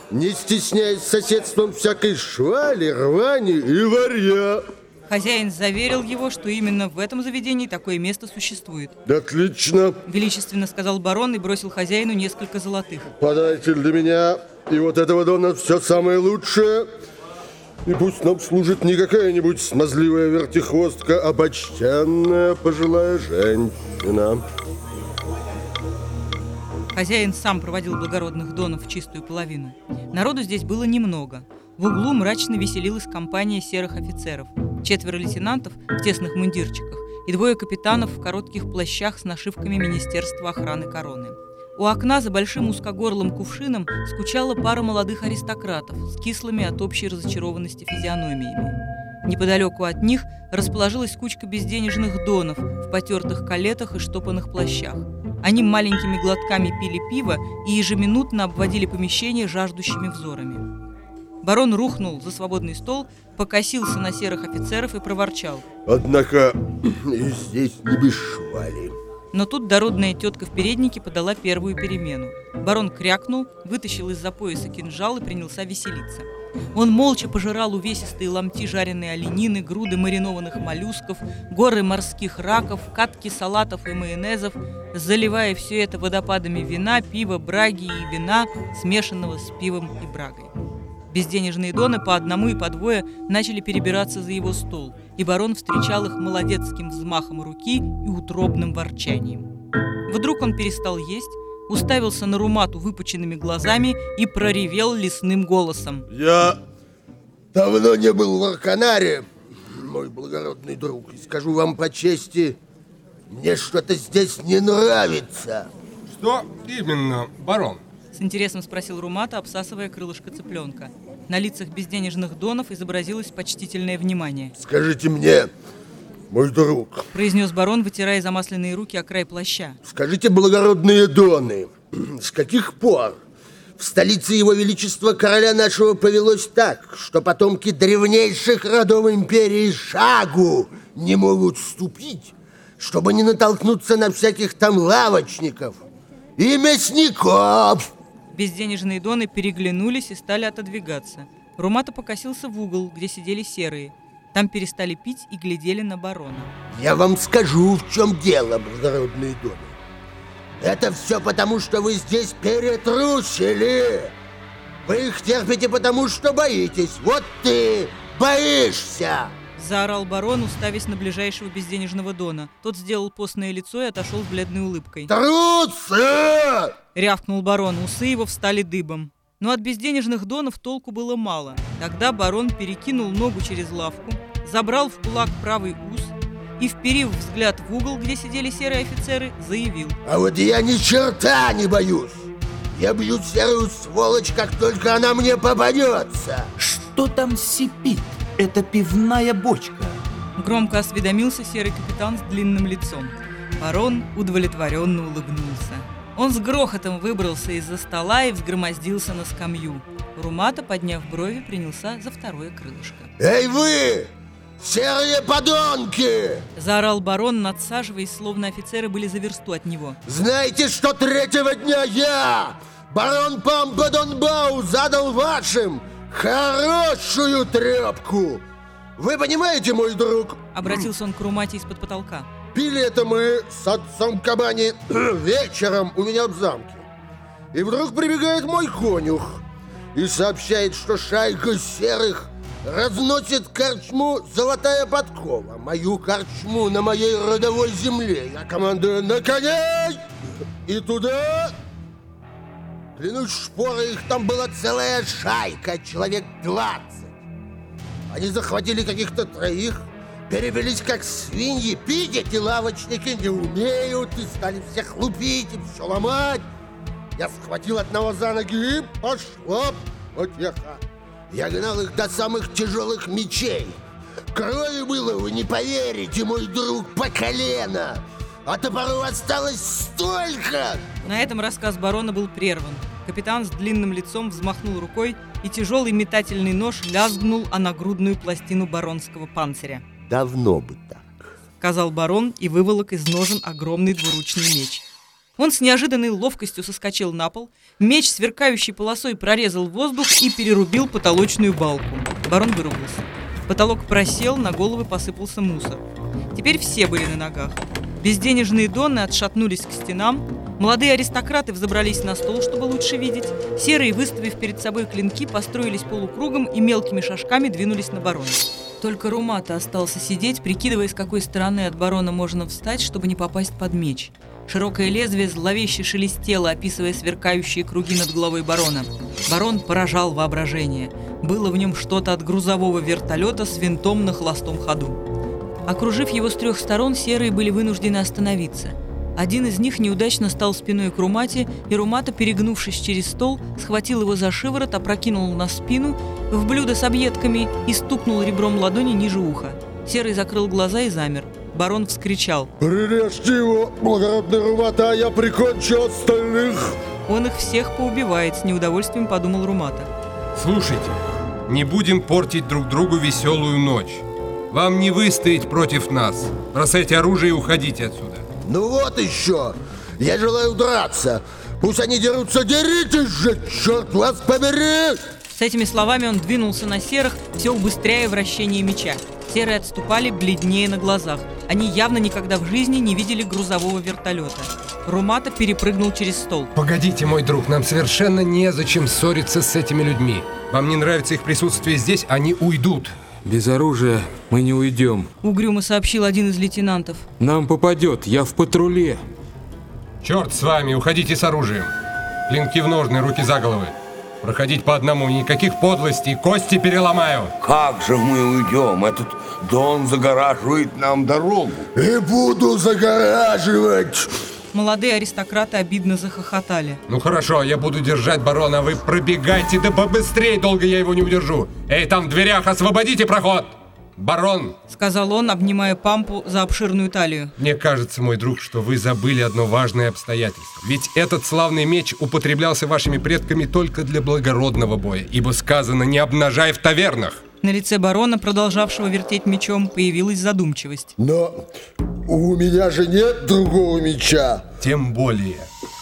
не стесняясь соседством всякой швали, рвани и варья. Хозяин заверил его, что именно в этом заведении такое место существует. Отлично. Величественно сказал барон и бросил хозяину несколько золотых. Подайте для меня и вот этого дона все самое лучшее. И пусть нам служит не какая-нибудь смазливая вертихвостка, а почтенная пожилая женщина. Хозяин сам проводил благородных донов в чистую половину. Народу здесь было немного. В углу мрачно веселилась компания серых офицеров. 4 лейтенантов в тесных мундирчиках и 2 капитанов в коротких плащах с нашивками Министерства охраны короны. У окна за большим узкогорлым кувшином скучала пара молодых аристократов с кислыми от общей разочарованности физиономиями. Неподалеку от них расположилась кучка безденежных донов в потертых калетах и штопанных плащах. Они маленькими глотками пили пиво и ежеминутно обводили помещение жаждущими взорами. Барон рухнул за свободный стол, покосился на серых офицеров и проворчал: «Однако и здесь не без швали». Но тут дородная тетка в переднике подала первую перемену. Барон крякнул, вытащил из-за пояса кинжал и принялся веселиться. Он молча пожирал увесистые ломти жареной оленины, груды маринованных моллюсков, горы морских раков, катки салатов и майонезов, заливая все это водопадами вина, пива, браги и вина, смешанного с пивом и брагой. Безденежные доны по одному и по двое начали перебираться за его стол, и барон встречал их молодецким взмахом руки и утробным ворчанием. Вдруг он перестал есть, уставился на Румату выпученными глазами и проревел лесным голосом: «Я давно не был в Арканаре, мой благородный друг, и скажу вам по чести, мне что-то здесь не нравится». Что именно, барон? С интересом спросил Румата, обсасывая крылышко цыпленка. На лицах безденежных донов изобразилось почтительное внимание. «Скажите мне, мой друг», — произнес барон, вытирая замасленные руки о край плаща. «скажите, благородные доны, с каких пор в столице его величества короля нашего повелось так, что потомки древнейших родов империи шагу не могут ступить, чтобы не натолкнуться на всяких там лавочников и мясников?» Безденежные доны переглянулись и стали отодвигаться. Румата покосился в угол, где сидели серые. Там перестали пить и глядели на барона. «Я вам скажу, в чем дело, благородные доны. Это все потому, что вы здесь перетрусили. Вы их терпите потому, что боитесь. Вот ты боишься!» Заорал барон, уставясь на ближайшего безденежного дона. Тот сделал постное лицо и отошел с бледной улыбкой. «Трусы!» — рявкнул барон, усы его встали дыбом. Но от безденежных донов толку было мало. Тогда барон перекинул ногу через лавку, забрал в кулак правый ус и, вперив взгляд в угол, где сидели серые офицеры, заявил: «А вот я ни черта не боюсь. Я бью серую сволочь, как только она мне попадется». Что там сипит? Это пивная бочка. Громко осведомился серый капитан с длинным лицом. Барон удовлетворенно улыбнулся. Он с грохотом выбрался из-за стола и взгромоздился на скамью. Румата, подняв брови, принялся за второе крылышко. «Эй вы, серые подонки!» — заорал барон, надсаживаясь, словно офицеры были за версту от него. «Знаете, что 3-го дня я, барон Пампадонбау, задал вашим хорошую трепку! Вы понимаете, мой друг?» Обратился он к Румате из-под потолка. «Пили это мы с отцом Кабани вечером у меня в замке. И вдруг прибегает мой конюх и сообщает, что шайка серых разносит корчму «Золотая подкова», мою корчму на моей родовой земле. Я командую на коней и туда. Клянусь шпорой, их там была целая шайка, человек 20. Они захватили каких-то 3, перевелись как свиньи, пить эти лавочники не умеют, и стали всех лупить и все ломать. Я схватил одного за ноги и пошла потеха. Я гнал их до самых тяжелых мечей. Крови было, вы не поверите, мой друг, по колено. А топоров осталось столько! На этом рассказ барона был прерван. Капитан с длинным лицом взмахнул рукой, и тяжелый метательный нож лязгнул о нагрудную пластину баронского панциря. «Давно бы так», — сказал барон и выволок из ножен огромный двуручный меч. Он с неожиданной ловкостью соскочил на пол, меч сверкающей полосой прорезал воздух и перерубил потолочную балку. Барон выругался. Потолок просел, на головы посыпался мусор. Теперь все были на ногах. Безденежные донны отшатнулись к стенам, молодые аристократы взобрались на стол, чтобы лучше видеть, серые, выставив перед собой клинки, построились полукругом и мелкими шажками двинулись на барона. Только Румата остался сидеть, прикидывая, с какой стороны от барона можно встать, чтобы не попасть под меч. Широкое лезвие зловеще шелестело, описывая сверкающие круги над головой барона. Барон поражал воображение. Было в нем что-то от грузового вертолета с винтом на холостом ходу. Окружив его с трех сторон, серые были вынуждены остановиться. Один из них неудачно стал спиной к Румате, и Румата, перегнувшись через стол, схватил его за шиворот, опрокинул на спину, в блюдо с объедками и стукнул ребром ладони ниже уха. Серый закрыл глаза и замер. Барон вскричал: «Прирежьте его, благородный Румата, а я прикончу остальных!» «Он их всех поубивает», — с неудовольствием подумал Румата. Слушайте, не будем портить друг другу веселую ночь. Вам не выстоять против нас. Бросайте оружие и уходите отсюда. Ну вот еще! Я желаю драться! Пусть они дерутся, деритесь же, черт вас побери! С этими словами он двинулся на серых, все убыстряя вращение меча. Серые отступали, бледнее на глазах. Они явно никогда в жизни не видели грузового вертолета. Румата перепрыгнул через стол. Погодите, мой друг, нам совершенно незачем ссориться с этими людьми. Вам не нравится их присутствие здесь, они уйдут. Без оружия мы не уйдем. Угрюмо сообщил один из лейтенантов. Нам попадет, я в патруле. Черт с вами, уходите с оружием. Клинки в ножны, руки за головы. Проходить по одному, никаких подлостей, кости переломаю. Как же мы уйдем? Этот Дон загораживает нам дорогу. И буду загораживать! Молодые аристократы обидно захохотали. Ну хорошо, я буду держать барона, а вы пробегайте, да побыстрее, долго я его не удержу. Эй, там в дверях, освободите проход! Барон! Сказал он, обнимая Пампу за обширную талию. Мне кажется, мой друг, что вы забыли одно важное обстоятельство. Ведь этот славный меч употреблялся вашими предками только для благородного боя, ибо сказано «не обнажай в тавернах». На лице барона, продолжавшего вертеть мечом, появилась задумчивость. Но у меня же нет другого меча. Тем более.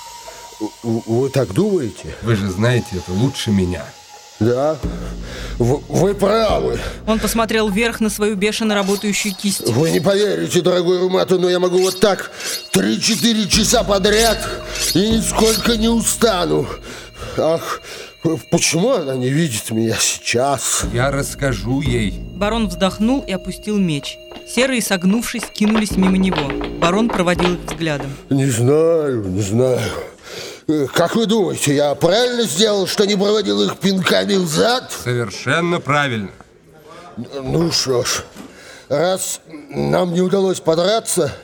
Вы так думаете? Вы же знаете это лучше меня. Да, вы правы. Он посмотрел вверх на свою бешено работающую кисть. Вы не поверите, дорогой Румата, но я могу вот так 3-4 часа подряд и нисколько не устану. Ах, почему она не видит меня сейчас? Я расскажу ей. Барон вздохнул и опустил меч. Серые, согнувшись, кинулись мимо него. Барон проводил их взглядом. Не знаю. Как вы думаете, я правильно сделал, что не проводил их пинками взад? Совершенно правильно. Ну что ж, раз нам не удалось подраться,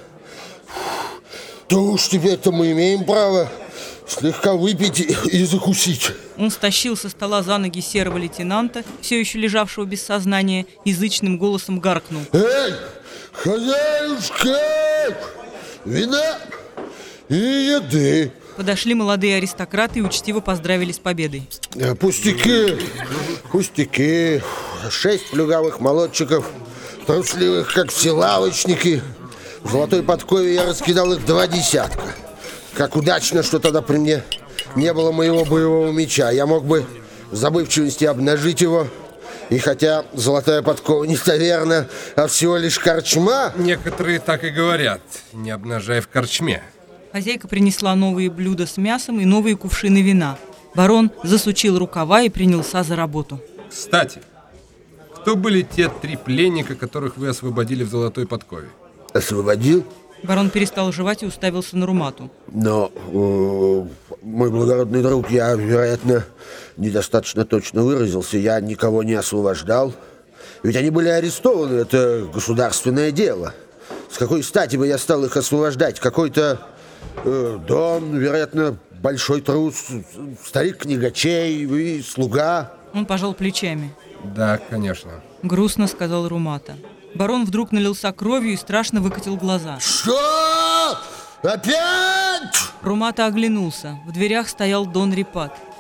то уж теперь-то мы имеем право слегка выпить и закусить. Он стащил со стола за ноги серого лейтенанта, все еще лежавшего без сознания, и зычным голосом гаркнул. Эй, хозяюшка, вина и еды. Подошли молодые аристократы и учтиво поздравили с победой. Пустяки. 6 плюгавых молодчиков, трусливых, как все лавочники. В золотой подкове я раскидал их 2 десятка. Как удачно, что тогда при мне не было моего боевого меча. Я мог бы в забывчивости обнажить его. И хотя золотая подкова не таверна, а всего лишь корчма... Некоторые так и говорят, не обнажай в корчме. Хозяйка принесла новые блюда с мясом и новые кувшины вина. Барон засучил рукава и принялся за работу. Кстати, кто были те 3 пленника, которых вы освободили в золотой подкове? Освободил? Барон перестал жевать и уставился на Румату. Но, мой благородный друг, я, вероятно, недостаточно точно выразился. Я никого не освобождал. Ведь они были арестованы, это государственное дело. С какой стати бы я стал их освобождать? Какой-то Дон, вероятно, большой трус, старик-книгачей и слуга. Он пожал плечами. Да, конечно. Грустно сказал Румата. Барон вдруг налился кровью и страшно выкатил глаза. Что? Опять? Румата оглянулся. В дверях стоял Дон Рипат.